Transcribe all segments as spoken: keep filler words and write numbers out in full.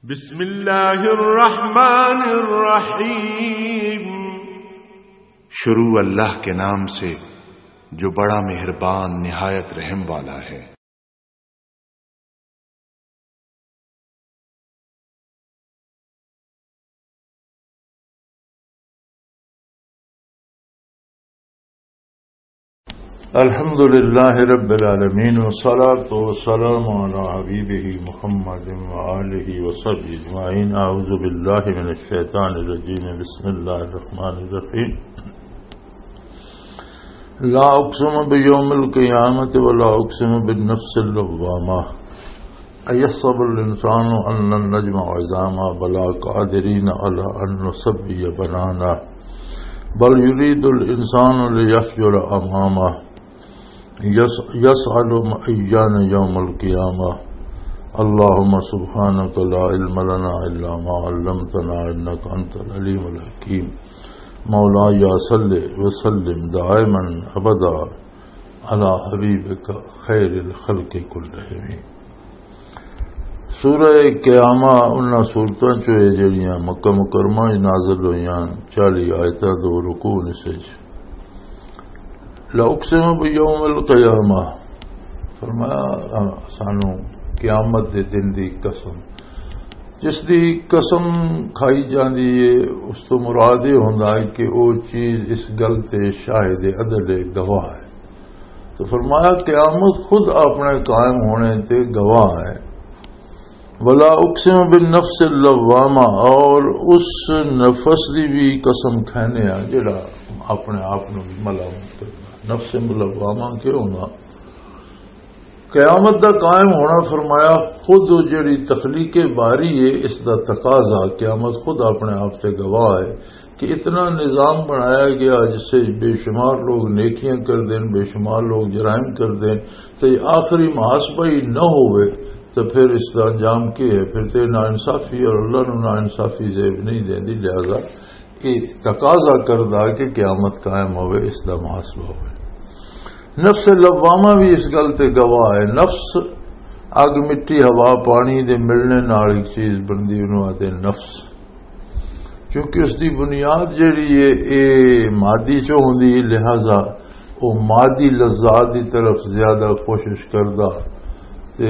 بسم اللہ الرحمن الرحیم۔ شروع اللہ کے نام سے جو بڑا مہربان نہایت رحم والا ہے۔ الحمد للہ رب العالمین والصلاة والسلام علی حبیبہ محمد وآلہ وصحبہ اجمعین۔ اعوذ باللہ من الشیطان الرجیم، بسم اللہ الرحمن الرحیم۔ لا اقسم بیوم القیامت ولا اقسم بالنفس اللوامہ، ایحسب الانسان ان لن نجمع عظامہ بلا قادرین علی ان نسوی بنانہ بل یرید الانسان لیفجر امامہ یسأل ایان یوم القیامہ۔ اللہم سبحانک لا علم لنا الا ما علمتنا انک انت العلیم الحکیم۔ مولایا صلی وسلم دائما ابدا علی حبیبک خیر الخلق کلہم۔ سورہ قیامہ انہاں سورتاں چوئے جڑیاں مکہ مکرمہ نازل ہویاں چالی آیتاں دو رکوع نسج۔ لَأُقْسِمُ بِيَوْمِ الْقِيَامَةِ، فرمایا سانو قیامت دے دن دی قسم، جس دی قسم کھائی جاندی ہے اس تو مراد یہ ہوندا ہے کہ وہ چیز اس گل تے شاہد عدل گواہ ہے۔ تو فرمایا قیامت خود اپنے قائم ہونے تے گواہ ہے۔ وَلَا أُقْسِمُ بِالنَّفْسِ اللَّوَّامَةِ، اور اس نفس دی بھی قسم کھانے آ جڑا اپنے آپ نو ملامت کرتا۔ نفس ملوامہ کیوں ہونا؟ قیامت دا قائم ہونا فرمایا خود جڑی تخلیق باری ہے اس دا تقاضا، قیامت خود اپنے آپ سے گواہ ہے کہ اتنا نظام بنایا گیا جس سے بے شمار لوگ نیکیاں کر دیں، بے شمار لوگ جرائم کر دیں، تو یہ آخری محاسبہ ہی نہ ہوئے تو پھر اس کا انجام کیا ہے؟ پھر تو نا انصافی اور اللہ نے نا انصافی زیب نہیں دیں دی، لہذا یہ تقاضا کردہ کہ قیامت قائم ہوئے، اس کا محاسبہ ہوئے۔ نفس لوامہ بھی اس گل تے گواہ ہے۔ نفس اگ مٹی ہوا پانی دے ملنے نال ایک چیز بندی انہوں آتے نفس، کیونکہ اس دی بنیاد جڑی ہے اے مادی چو ہوندی، لہذا وہ مادی لذات دی طرف زیادہ کوشش کردہ تے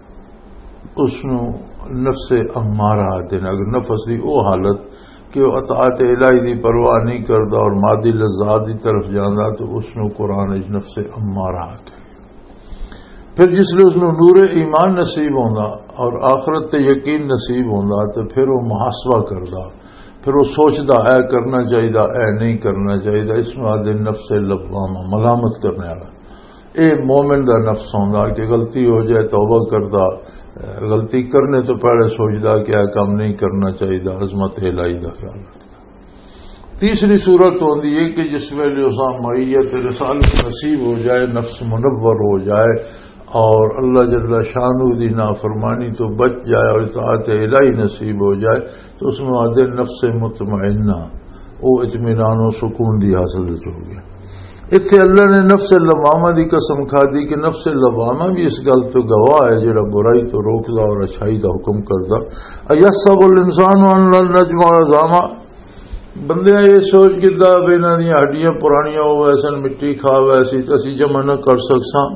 اس نو نفس امارہ آتے ہیں۔ اگر نفس دی او حالت کہ وہ اطاعت الہی دی پرواہ نہیں کرتا اور مادی لذات دی طرف جانا تو اس نو قرآن اج نفس امارہ آتے۔ پھر جس لئے اس نو نور ایمان نصیب ہوندا اور آخرت تے یقین نصیب ہوندا تو پھر وہ محاسبہ کردا، پھر وہ سوچدا اے کرنا چاہیے اے نہیں کرنا چاہیے۔ اس نو آدھے نفس لوامہ، ملامت کرنے والا۔ اے مومن دا نفس ہوندا کہ غلطی ہو جائے توبہ کردا، غلطی کرنے تو پہلے سوچدا کہ یہ کام نہیں کرنا چاہیے، عظمت الہی دا خیال رکھتا۔ تیسری صورت ہوندی ہے کہ جس میں اساں معیت رسالت نصیب ہو جائے، نفس منور ہو جائے اور اللہ جل شانہ دی نافرمانی تو بچ جائے اور اطاعت الہی نصیب ہو جائے تو اس میں آدھے نفس مطمئنہ، وہ اطمینان و سکون دی حاصل ہو گیا۔ اتنے اللہ نے نفس لوامہ دی قسم کھا دی کہ نفس لوامہ بھی اس گل تو گواہ ہے جڑا برائی تو روکدا اور اچھائی دا حکم کردا۔ ایحسب الانسان ان لن نجمع عظامہ، بندے یہ سوچ کیتا بھی انہاں دی ہڈیاں پرانیاں ہو ویسن مٹی کھا ویسی تے اسی جمع نہ کر سکساں۔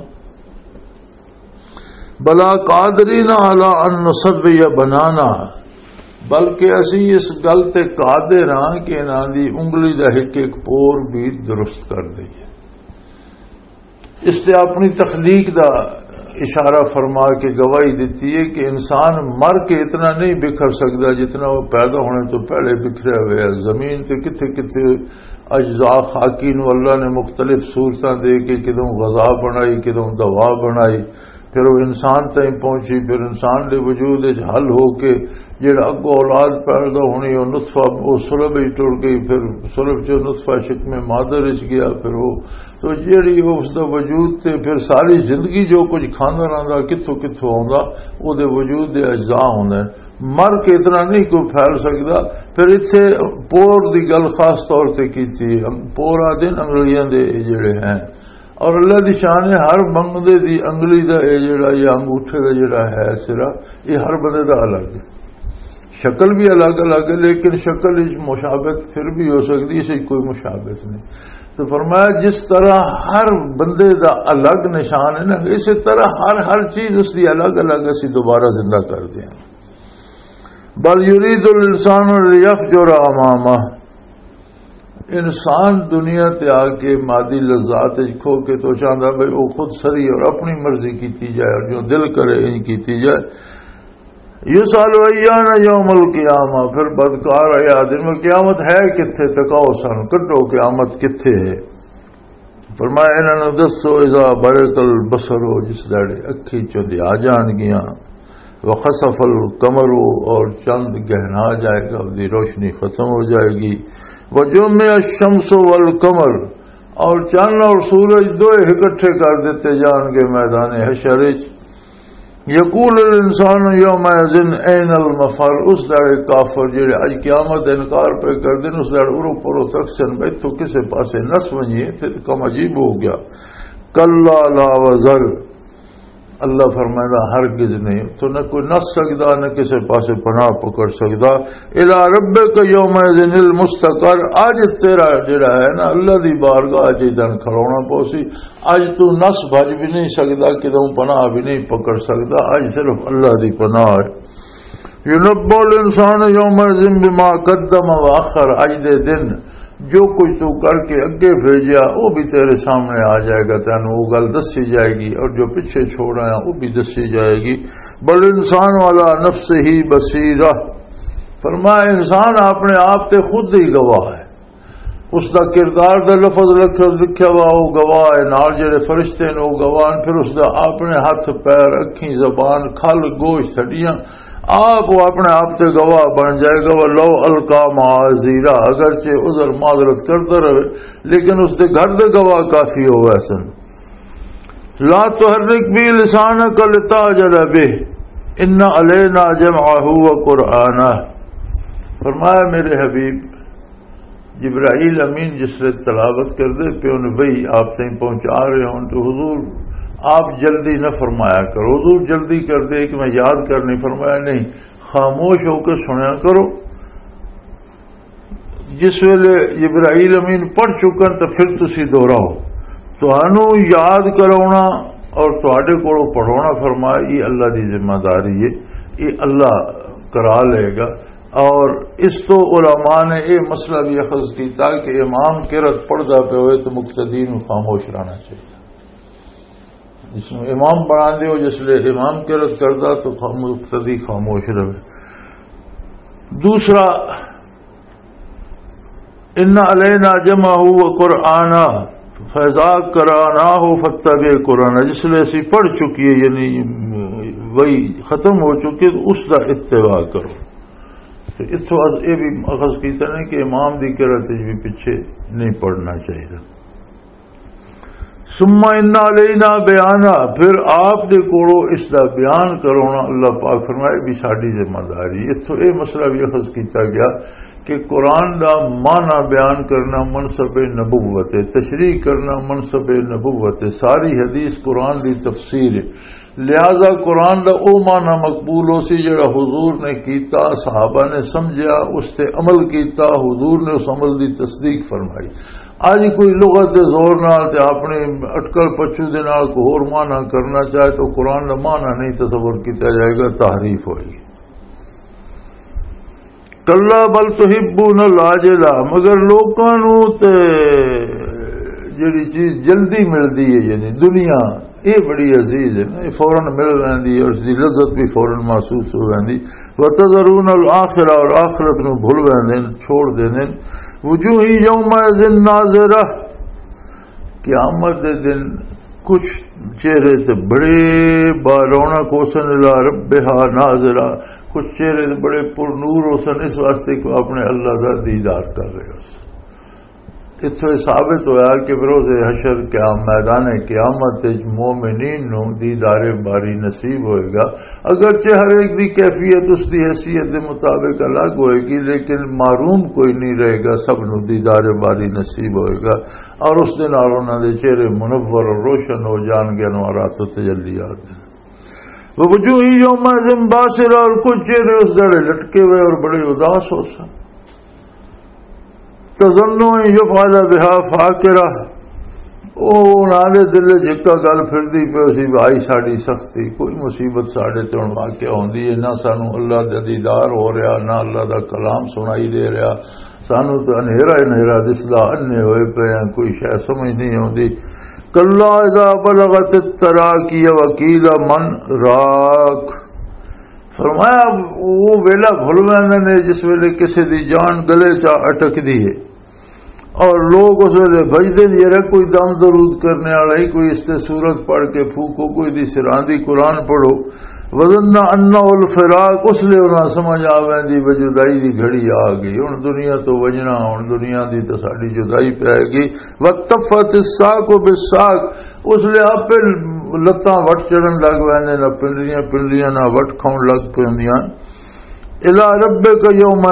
بلا قادرین علی ان نسوی بنانا، بلکہ اسی اس گل تے قادر ہاں کہ انہاں دی انگلی دا ایک ایک پور بھی درست کر دئیے۔ اس تے اپنی تخلیق دا اشارہ فرما کے گواہی دیتی ہے کہ انسان مر کے اتنا نہیں بکھر سکتا جتنا وہ پیدا ہونے تو پہلے بکھرے ہوئے ہے۔ زمین تے کتنے کتنے اجزاء خاکی نو اللہ نے مختلف صورتاں دے کے کدوں غذا بنائی، کدوں دوا بنائی، پھر وہ انسان تائیں پہنچی، پھر انسان دے وجود حل ہو کے جڑا اگو اولاد پیدا ہونی وہ نطفہ وہ سلب ہی ٹر گئی، پھر سلب جو نطفہ شکم مادر اچ گیا، پھر وہ تو جیڑی اس دا وجود تے پھر ساری زندگی جو کچھ کھانا رہندا کتھوں کتھوں آندا وہ دے وجود دے اجزاء ہوندے، مر کے اتنا نہیں کوئی پھیل سکتا۔ پھر اتنے پور دی گل خاص طور تے کیتی، پور آدھے انگلیاں دے جڑے ہیں اور اللہ دی شان ہے ہر بندے دی انگلی دا اے جڑا یا انگوٹھے دا جڑا ہے سرا یہ ہر بندے دا الگ ہے۔ شکل بھی الگ الگ ہے لیکن شکل مشابہت پھر بھی ہو سکتی ہے، اسے کوئی مشابہت نہیں. تو فرمایا جس طرح ہر بندے دا الگ نشان ہے نا، اسی طرح ہر ہر چیز اس کی الگ الگ اسی دوبارہ زندہ کر دیں. بل یرید الانسان لیفجر امامہ، انسان دنیا تے آ کے مادی لذات کھو کے تو چاہتا بھائی وہ خود سری اور اپنی مرضی کیتی جائے اور جو دل کرے ان کیتی جائے. یسأل ایان یوم القیامہ، پھر بدکار ہے آدمی قیامت ہے کتھے، تکاؤ سن کٹو قیامت کتھے ہے. فرمایا انہوں نے دسو اذا برق البصر، جس داڑے اکھی چندی آ جان گیاں، وخسف القمر، اور چند گہنا جائے گا، دی روشنی ختم ہو جائے گی. وجمع الشمس والقمر، اور چاند اور سورج دو اکٹھے کر دیتے جان گے میدان حشر. یقول الانسان یومئذ این المفر، اس داڑے کافر جڑے اج قیامت انکار پہ کر دین، اس داڑے ارو پرو تک سن بھائی تو کسے پاسے نس ونجیے تھے کم عجیب ہو گیا. کلا لا وزر، اللہ فرمائے ہرگز نہیں، تو نہ کوئی نس سکتا نہ کسی پاسے پناہ پکڑ سکتا. الی ربک یومئذ المستقر، اج تیرا جڑا ہے نا اللہ دی بارگاہ اج دن کھڑونا پوسی، اج تو نس بھج بھی نہیں سکتا، کدوں پناہ بھی نہیں پکڑ سکتا، اج صرف اللہ دی پناہ ہے. ینبأ الانسان یومئذ بما قدم واخر، اج دے دن جو کچھ تو کر کے اگے بھیجیا وہ بھی تیرے سامنے آ جائے گا، تینوں وہ گل دسی جائے گی، اور جو پیچھے چھوڑ آیا وہ بھی دسی جائے گی. بل انسان والا نفس ہی بصیرہ، فرمایا انسان اپنے آپ تے خود ہی گواہ ہے. اس دا کردار دا لفظ لکھیا ہوا وہ گواہ ہے، نال جڑے فرشتے نے وہ گواہ، پھر اس دا اپنے ہاتھ پیر اکھیں زبان کھل گوشت ہڈیاں آپ وہ اپنے آپ سے گواہ بن جائے گا. وہ لو القا معاذیرا، اگرچہ عذر معذرت کرتا رہے لیکن اس کے گھر دے گواہ کافی ہو ویسن. لا تحرک بھی لسانک لتعجل بہ ان علینا جمعہ وقرآنہ، فرمایا میرے حبیب جبرائیل امین جس نے تلاوت کر دے پیون بھئی آپ تک پہنچا رہے ہوں تو حضور آپ جلدی نہ فرمایا کرو. حضور جلدی کر دے کہ میں یاد کر نہیں، فرمایا نہیں، خاموش ہو کے سنیا کرو. جس ویلے جبرائیل امین پڑھ چکن تو پھر تسی دوہراؤ، تہانوں یاد کرونا اور تہاڈے کولوں پڑھونا فرمایا یہ اللہ دی ذمہ داری ہے، یہ اللہ کرا لے گا. اور اس تو علماء نے یہ مسئلہ بھی اخذ کیتا کہ امام قرأت پڑھدا پہ ہوئے تو مقتدی نوں خاموش رہنا چاہیے. جس میں امام پڑھا دے ہو جس لئے امام قرأت کرتا تو مقتدی خاموش رہے. دوسرا ان علینا جمعہ وقرآنہ فاذا قرأناہ فاتبع قرآنہ، جس لئے اسی پڑھ چکی ہے یعنی وہی ختم ہو چکی تو اس کا اتباع کرو. تو اتو یہ بھی اخذ کیتا نہیں کہ امام دی قرأت بھی پیچھے نہیں پڑھنا چاہیے. ثم ان علینا بیانا، پھر آپ دے کوڑو اس دا بیان کرونا اللہ پاک فرمائے بھی ساڈی ذمہ داری. اتو یہ مسئلہ بھی اخذ کیتا گیا کہ قرآن دا معنی بیان کرنا منصب نبوت ہے، تشریح کرنا منصب نبوت ہے. ساری حدیث قرآن دی تفسیر ہے، لہذا قرآن دا او معنی مقبول ہو سی جڑا حضور نے کیتا، صحابہ نے سمجھا، اس تے عمل کیتا، حضور نے اس عمل دی تصدیق فرمائی. آج کوئی لغت دے زور نال تے اپنے اٹکل پچھو دے نال کو اور معنی کرنا چاہے تو قرآن دا معنی نہیں تصور کیا جائے گا، تحریف ہوئے گی. کلا بل تحبون العاجلہ، مگر لوکاں نوں تے جڑی چیز جلدی ملدی ہے یعنی دنیا یہ بڑی عزیز ہے نا، فوراً مل ویندی اور اس کی لذت بھی فوراً محسوس ہو ویندی. وتذرون الآخرہ، اور آخرت نوں بھول ویندے چھوڑ دیندے. وجوہ یومئذ ناظرہ، قیامت دے دن کچھ چہرے سے بڑے بارونق ہوسن الی ربہا ناظرہ، کچھ چہرے سے بڑے پر نور ہوسن اس واسطے کہ اپنے اللہ کا دیدار کر رہے ہوسن. اتو ثابت ہوا کہ بروز حشر کیا میدان قیامت مومنین نو دیدار باری نصیب ہوئے گا. اگرچہ ہر ایک دی کیفیت اس دی حیثیت دے مطابق الگ ہوئے گی لیکن معروم کوئی نہیں رہے گا، سب نو دیدار باری نصیب ہوئے گا اور اس دن انہوں دے چہرے منور اور روشن ہو جان گے انوارات و تجلیات. وجوہ یومئذ باسرہ، اور کچھ چہرے اس دڑے لٹکے ہوئے اور بڑے اداس ہو سن. تظن ان یفعل بہا فاقرہ، او نالے دل جکا گل پھردی پی سی بھائی ساڈی سختی، کوئی مصیبت ساڈے تے ہن واقع ہوندی ہے، نہ سانو اللہ دا دیدار ہو رہا، نہ اللہ دا کلام سنائی دے رہا، سانو تو انہیرا انہیرا دسدا، انے ہوئے پے ہیں، کوئی شے سمجھ نہیں آندی. کلا اذا بلغت التراقی وقیل من راک، فرمایا وہ ویلا بھول ویندے نے جس ویلے کسی دی جان گلے چا اٹک دی ہے اور لوگ اس ویلے بجدے نہیں رہے، کوئی دم درود کرنے والا ہی، کوئی اس تے سورت پڑھ کے پھوکو، کوئی دی سراندی قرآن پڑھو. وظن انہ الفراق، اس لیے انہاں سمجھ آ ویندی و جدائی دی گھڑی آ گئی، ہن دنیا تو وجنا، ہن دنیا دی تو ساڈی جدائی پہ گئی. وتفت الساق بالساق، اس لیے آپ لتاں وٹ چڑھن لگ ویندے، نہ پنڈلیاں پنڈلیاں نہ وٹ کھاؤن لگ پیندیاں. الی ربک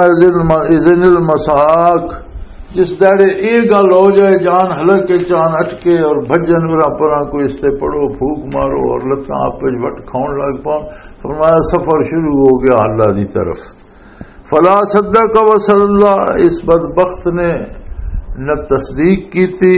یومئذ المساق، جس داڑے یہ گل ہو جائے جان ہلک کے چان اٹکے اور بھجن ورا پرا کوئی اس تے پڑھو، پھوک مارو اور لتاں آپ وٹ کھاؤن لگ پاؤ. فرمایا سفر شروع ہو گیا اللہ دی طرف. فلا صدق وصلی اللہ، اس بدبخت نے نہ تصدیق کی تھی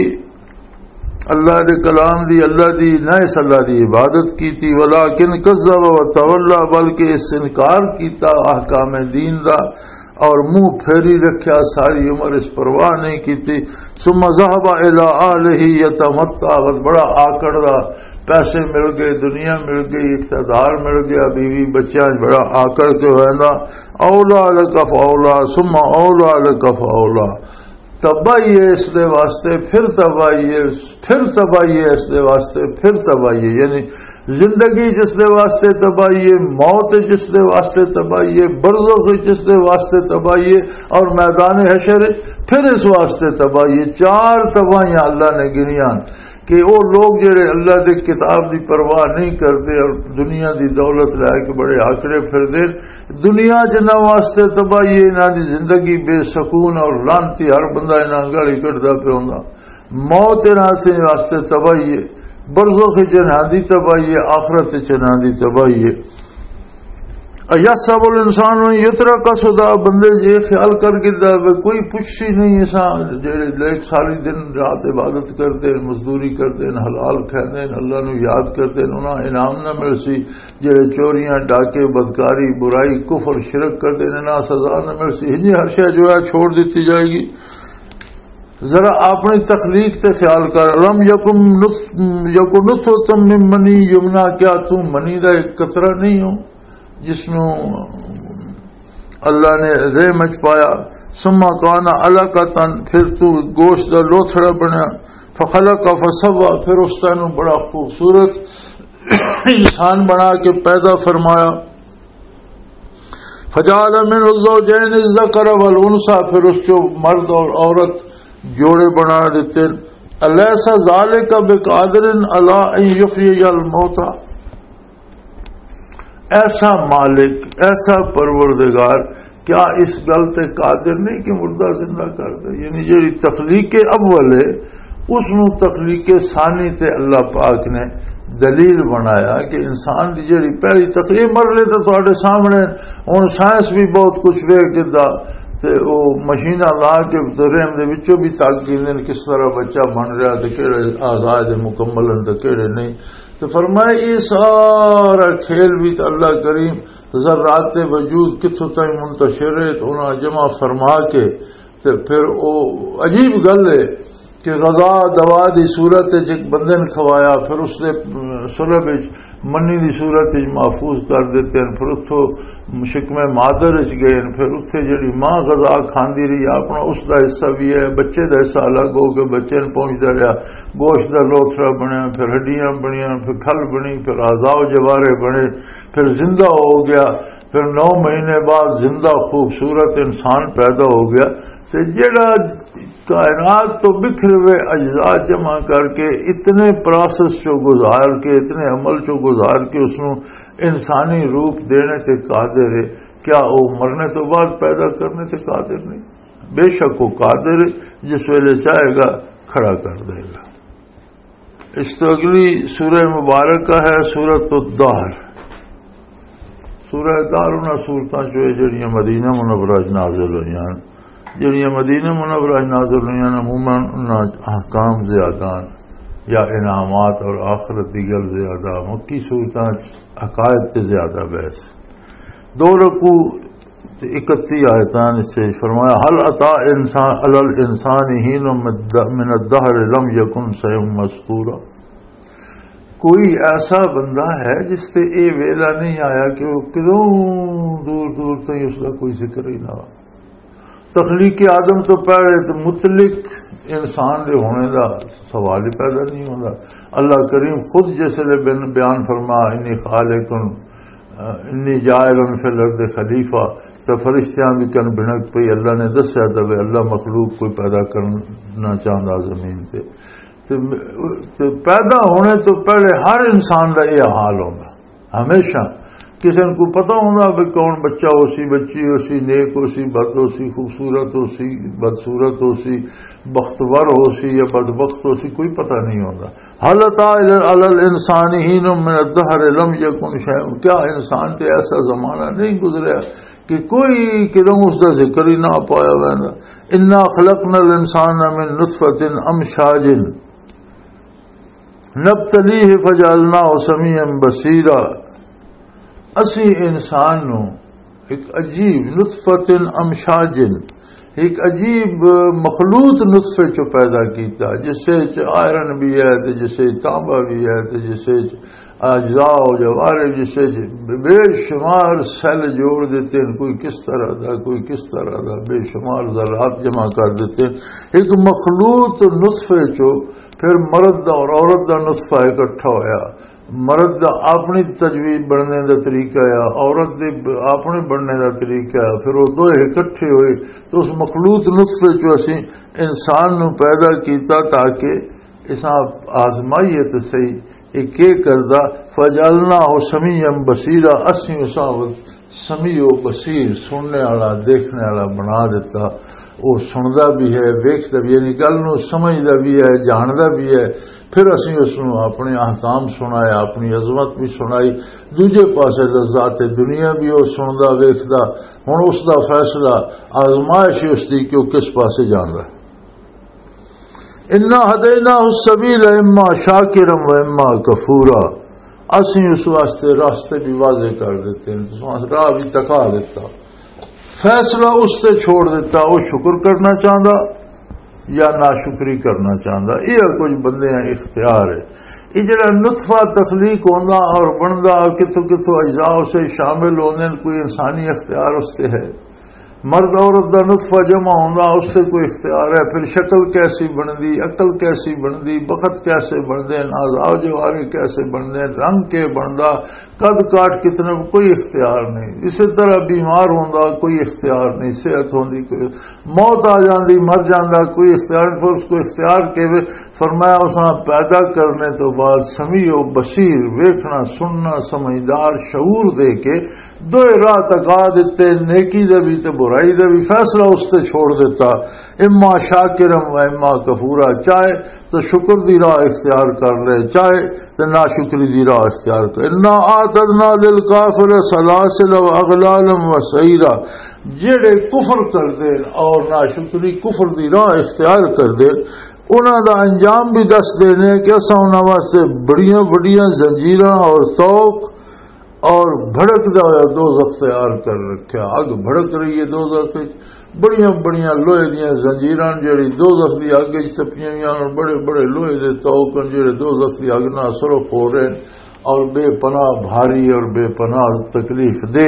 اللہ دے کلام دی، اللہ دی نہ اس اللہ دی عبادت کی تھی. ولیکن کذب وتولی، بلکہ اس انکار کیتا احکام دین دا اور منہ پھیری رکھیا، ساری عمر اس پرواہ نہیں کی تھی. ثم ذهب الى اهله يتمتع، بڑا آکڑ دا، پیسے مل گئے، دنیا مل گئی، اقتدار مل گیا، بیوی بچیاں بڑا آکڑ کے ہونا. اولا لک فاولا ثم اولا لک فاولا، تباہی ہے اس دے واسطے، پھر تباہی ہے، پھر تباہی ہے اس دے واسطے، پھر تباہی ہے. یعنی زندگی جس دے واسطے تباہی ہے، موت جس دے واسطے تباہی ہے، برزخ جس دے واسطے تباہی ہے، اور میدان حشر پھر اس واسطے تباہی ہے. چار تباہیاں اللہ نے گنیاں کہ وہ لوگ جڑے اللہ دی کتاب دی پرواہ نہیں کرتے اور دنیا دی دولت لے کے بڑے آکڑے پھر دے. دنیا جنہ واسطے تباہی ہے، انہاں دی زندگی بے سکون اور لانتی، ہر بندہ انہاں گالی کٹدا پہ ہوندا. موت انہاں سے واسطے تباہی ہے، برزخ جنہاں دی تباہی ہے، آخرت جنہاں دی تباہی ہے. ایحسب الانسان یترک سدی، بندے یہ خیال کر کے کوئی پوچھی نہیں ایسا جڑے لوگ ساری دن رات عبادت کرتے، مزدوری کرتے، حلال کھاندے، اللہ نو یاد کرتے، انہاں انعام نہ مل سی. جڑے چوریاں ڈاکے بدکاری برائی کفر شرک کرتے انہاں سزا نہ مل سی. ہی ہر شے جو ہے چھوڑ دیتی جائے گی. ذرا اپنی تخلیق سے خیال کر. لم یکم یکن نطفۃ من منی یمنا، کیا تو منی دا ایک قطرہ نہیں ہو جس نو اللہ نے رے مچ پایا. ثم کان علقۃ، پھر تو گوشت دا لوتھڑا بنیا. فخلق فسوى، پھر اس نے بڑا خوبصورت انسان بنا کے پیدا فرمایا. فجعل منه الزوجين الذكر والانثى، پھر اس کو مرد اور عورت جوڑے بنا دیتے. الیس ذالک بقادر علی ان یحیی الموتى، ایسا مالک، ایسا پروردگار کیا اس گل تے قادر نہیں کہ مردہ زندہ کر دے. یعنی جی تخلیق اول ہے اس نو تخلیق ثانی تے اللہ پاک نے دلیل بنایا کہ انسان دی جڑی پہلی تخلیق مرلے تے تواڈے سامنے ہن سائنس بھی بہت کچھ ویکھ دیتا تے او مشیناں لا کے رحم دے وچوں بھی تاک دین کس طرح بچہ بن رہا تے کیڑے آزاد مکمل تے کیڑے نہیں. تو فرمائے یہ سارا کھیل بھی تو اللہ کریم ذرات وجود کتوں تک منتشر ہے تو انہاں جمع فرما کے تے پھر او عجیب گل ہے کہ غذا دوا دی صورت ایک بندے نے کھوایا، پھر اس نے سلب منی دی صورت محفوظ کر دیتے ہیں، پھر اتوں شکم مادر چ گئے، پھر اتنے جڑی ماں غذا کھاندی رہی اپنا اس دا حصہ بھی ہے، بچے دا حصہ الگ ہو کے بچے نے پہنچتا رہا، گوشت دا لوتھڑا بنیا، پھر ہڈیاں بنیاں، پھر کھل بنی، پھر اعضاء و جوارے بنے، پھر زندہ ہو گیا، پھر نو مہینے بعد زندہ خوبصورت انسان پیدا ہو گیا. تو جڑا کائنات تو بکھرے ہوئے اجزاء جمع کر کے اتنے پروسیس چو گزار کے اتنے عمل چو گزار کے اس نو انسانی روپ دینے تے قادر ہے، کیا وہ مرنے تو بعد پیدا کرنے تے قادر نہیں؟ بے شک وہ قادر ہے، جس ویلے چاہے گا کھڑا کر دے گا. اس تو اگلی سورہ مبارکہ ہے سورۃ الدہر. سورہ دار انہاں صورتاں جو جڑیاں مدینہ منورہ وچ نازل ہوئیاں جڑیاں مدینہ منورہ وچ نازل ہوئیاں عموماً انہاں احکام زیادہ یا انعامات اور آخرت دی گل زیادہ مکی صورتاں عقائد تے زیادہ بحث دو رکوع اکتی آیتان سے فرمایا حل عطا انسان علی الانسان حین من الدہر لم یکن شیء مذکورا کوئی ایسا بندہ ہے جس سے اے ویلا نہیں آیا کہ وہ کدوں دور دور تک اس کا کوئی ذکر ہی نہ ہو تخلیق آدم تو پہلے تو مطلق انسان دے ہونے دا سوال ہی پیدا نہیں ہوتا اللہ کریم خود جیسے بیان فرما انی خالق انی جاعل فی الارض خلیفہ تو فرشتیاں بھی کن بھنک پئی اللہ نے دسیا تو اللہ مخلوق کوئی پیدا کرنا چاہتا زمین تے تو پیدا ہونے تو پہلے ہر انسان کا یہ حال ہوتا ہمیشہ کسی کو پتہ ہوتا بھی کون بچہ ہو سی بچی ہو سی نیک ہو سی بد ہو سی خوبصورت ہو سی بدصورت ہو سی بختور ہو سی یا بدبخت ہو سی کوئی پتہ نہیں ہوتا حالت علی الانسان حین من الدہر لم یکن شیء کیا انسان تے ایسا زمانہ نہیں گزریا کہ کوئی قدم اس کا ذکر ہی نہ پایا وینا انا خلقنا الانسان من نطفۃ امشاج نبتلیہ فجعلناہ سمیعا بصیرا اسی انسان نو ایک عجیب نطفۃ امشاج ایک عجیب مخلوط نطفے چو پیدا کیتا جس سے آئرن بھی ہے تو جس سے تانبا بھی ہے تو جس سے اجزاء و جوارح جسے بے شمار سیل جوڑ دیتے ہیں کوئی کس طرح دا کوئی کس طرح دا بے شمار ذرات جمع کر دیتے ہیں ایک مخلوط نطفے چو پھر مرد دا اور عورت دا نطفہ اکٹھا ہویا مرد دا اپنی تجویز بننے دا طریقہ ہے عورت دے اپنے بننے دا طریقہ ہے پھر وہ دو اکٹھے ہوئے تو اس مخلوط نطفے چو اسی انسان نو پیدا کیتا تاکہ اس آزمائیت صحیح ایک کردہ فجعلنا ہو سمیعا بصیرا اسی اساوت سمیع و بصیر سننے والا دیکھنے والا بنا دیتا وہ سندا بھی ہے ویکھدا بھی یعنی گل نو سمجھدا بھی ہے جاندا بھی ہے پھر اسی اس نو اپنے احکام سنایا اپنی عظمت بھی سنائی دوجے پاسے لذات دنیا بھی وہ سندا ویکھدا ہن اس دا فیصلہ آزمائش اس دی کہ وہ کس پاسے جاندا ہے انا ہدیناہ السبیل اما شاکرا و اما کفورا اسی اس واسطے راستے بھی واضح کر دیتے ہیں تو راہ بھی تکا دیتا فیصلہ اس سے چھوڑ دیتا وہ شکر کرنا چاہتا یا ناشکری کرنا چاہتا یہ کچھ بندے ہیں اختیار ہے یہ جڑا نطفہ تخلیق ہونا اور بننا اور کتوں کتوں اجزاء سے شامل ہونے کوئی انسانی اختیار اس سے ہے مرد عورت دا نطفہ جمع ہونا اس سے کوئی اختیار ہے پھر شکل کیسی بندی عقل کیسی بندی بخت کیسے بندے اعضاء جوارح کیسے بندے رنگ کے بندا قد کاٹ کتنے کوئی اختیار نہیں اسی طرح بیمار ہوندا کوئی اختیار نہیں صحت ہوندی کوئی موت آ جاندی مر جاندا کوئی اختیار نہیں پھر اس کو اختیار کے فرمایا اساں پیدا کرنے تو بعد سمیع و بصیر ویکھنا سننا سمجھدار شعور دے کے دو راہ تکا دیتے نیکی دے بھی تے برائی دے بھی فیصلہ اس تے چھوڑ دیتا اما شاکرم و اما کفورا چاہے تو شکر دی راہ اختیار کر لے چاہے تو ناشکری دی راہ اختیار کر انا اعتدنا للکافر سلاسل و اغلال و سعیرا جڑے کفر کر دے اور ناشکری کفر دی راہ اختیار کر دے انہاں دا انجام بھی دس دینے کہ اساں انہاں واسطے بڑیاں بڑیاں زنجیراں اور توق اور بھڑکدا ہوا دوزخ تیار کر رکھا اگ بھڑک رہی ہے دوزخ بڑیاں بڑیاں لوہے دیاں زنجیراں جڑی دوزخ دی اگ وچ تپیاں ہوئیاں اور بڑے بڑے لوہے دے توق جڑے دوزخ دی اگ نال سرخ ہو رہے اور بے پناہ بھاری اور بے پناہ تکلیف دہ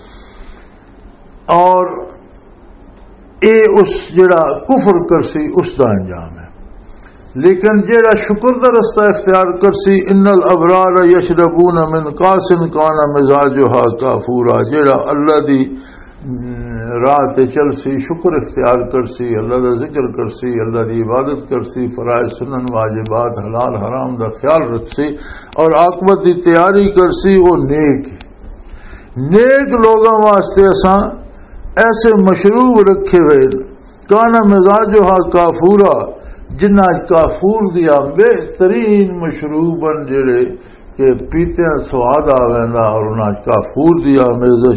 اور اے اس جڑا کفر کرسی اس دا انجام ہے لیکن جیڑا شکر دا رستہ اختیار کرسی ان الابرار یشربون من کاس کان مزاجها کافورا جیڑا اللہ دی راہ تے چلسی شکر اختیار کرسی اللہ دا ذکر کرسی اللہ دی عبادت کرسی فرائض سنن واجبات حلال حرام دا خیال رکھسی اور عاقبت دی تیاری کرسی وہ نیک نیک لوگوں واسطے اساں ایسے مشروب رکھے ہوئے کان مزاجها کافورا جنہ کافور دیا بہترین مشروبن جڑے کہ پیتے ہیں سواد آویندا اور انہاں کافور دیا مرزش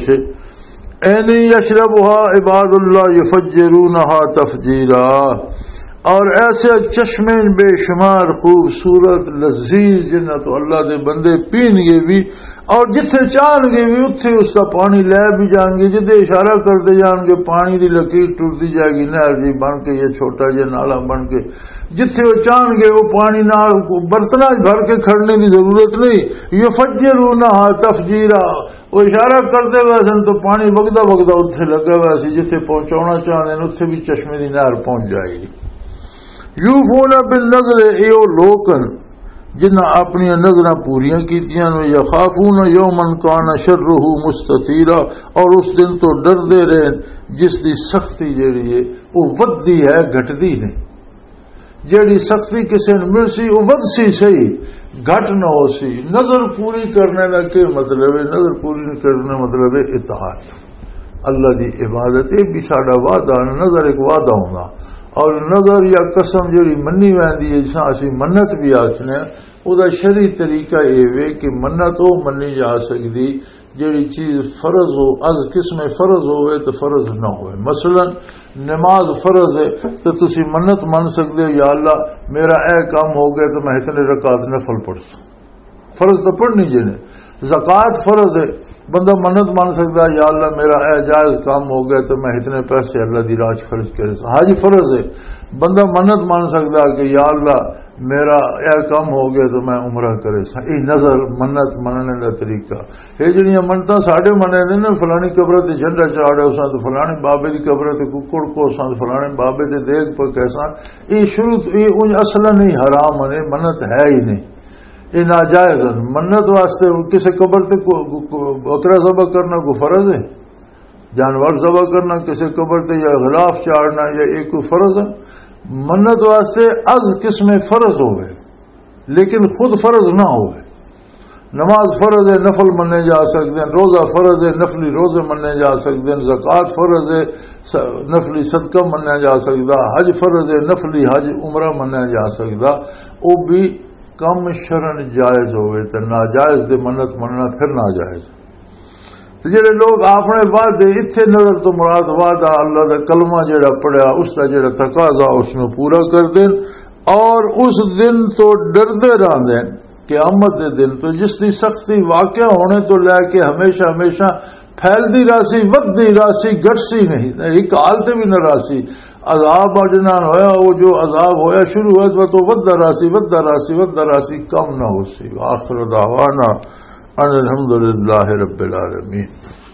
اینی یشربها عباد اللہ یفجرونها تفجیرا، اور ایسے چشمے بے شمار خوبصورت لذیذ جنہ تو اللہ دے بندے پین گے بھی، اور جتھے چاہن گے بھی اتھے اس کا پانی لے بھی جان گے، جتھے اشارہ کرتے جان گے پانی دی لکیر ٹرتی جائے گی نہر جی بن کے، یہ چھوٹا جہ نالا بن کے، جتھے وہ چاہن گے وہ پانی نال برتنا بھر کے کھڑنے کی ضرورت نہیں، یفجرونها تفجیرا، وہ اشارہ کرتے ہوئے سن تو پانی وگدا وگدا اتھے لگا ہوا سی، جتھے پہنچانا چاہتے ہیں اتھے بھی چشمے دی نہر پہنچ جائے گی۔ یوفون بالنذر، ایو لوکن جنہ اپنی نظراں پوریاں کیتیاں نو، یخافون یوما کان شرہ مستطیرا، اور اس دن تو ڈردے رہن جس دی سختی جیڑی ہے وہ ودی ہے گھٹدی نہیں، جیڑی سختی کسی نے ملسی وہ ود سی صحیح گھٹ نہ ہو سی۔ نظر پوری کرنے کا کیا مطلب ہے؟ نظر پوری کرنے کا مطلب ہے اطاعت، اللہ دی عبادت، یہ بھی ساڈا وعدہ، نظر ایک وعدہ ہونا، اور نظر یا قسم جڑی منی ویندی ہے جساں اسی منت بھی آکھنے او دا شرعی طریقہ یہ وے کہ منت او منی جا سکتی جڑی چیز فرض ہو، از قسم فرض ہوئے تو فرض نہ ہوئے۔ مثلا نماز فرض ہے تو تسی منت من سکتے ہو یا اللہ میرا اے کام ہو گیا تو میں اتنے رکعت نفل پڑھ سوں، فرض تو پڑھنی جنے۔ زکوٰۃ فرض ہے، بندہ منت مان سکتا ہے یا اللہ میرا اے جائز کام ہو گیا تو میں اتنے پیسے اللہ دی راہ خرچ کرے۔ حج فرض ہے، بندہ منت مان سکتا ہے کہ یا اللہ میرا اے کام ہو گیا تو میں عمرہ کرے سا۔ یہ نظر منت مننے کا طریقہ یہ جڑیاں منتاں ساڈے منے دے نا، فلانی قبر تے جھنڈا چاڑے اساں تو فلانے بابے دی قبر تے ککڑ کو اساں تو فلانے بابے تے دیگ پر کیسا، یہ شروع یہ اصلا نہیں حرام ہے، منت ہے ہی نہیں، یہ ناجائز ہے۔ منت واسطے کسی قبر تے بکرا ذبح کرنا کو فرض ہے، جانور ذبح کرنا کسی قبر تے یا غلاف چاڑنا یا ایک کوئی فرض ہے؟ منت واسطے از قسم فرض ہوئے لیکن خود فرض نہ ہوئے۔ نماز فرض ہے، نفل مننے جا سکتے ہیں، روزہ فرض ہے، نفلی روزے مننے جا سکتے ہیں، زکوٰۃ فرض ہے، نفلی صدقہ مننے جا سکتا، حج فرض ہے، نفلی حج عمرہ مننے جا سکتا، وہ بھی کم شرن جائز ہوئے تو ناجائز دے منت مننا پھر ناجائز۔ تو جڑے لوگ اپنے وعدے اتنے نظر تو مراد وعدہ اللہ دا کلمہ جڑا پڑھیا اس کا جڑا تقاضا اس میں پورا کر دیں، اور اس دن تو ڈردے رہندے قیامت دے دن تو جس دی سختی واقع ہونے تو لے کے ہمیشہ ہمیشہ پھیلدی راسی ودی راسی گٹسی نہیں، ایک حالت بھی نہ راسی عذاب جنان ہویا، وہ جو عذاب ہویا شروع ہوا تو ودہ راسی ودہ راسی ودہ راسی کم نہ ہو سی۔ آخر دعوانا ان الحمدللہ رب العالمین۔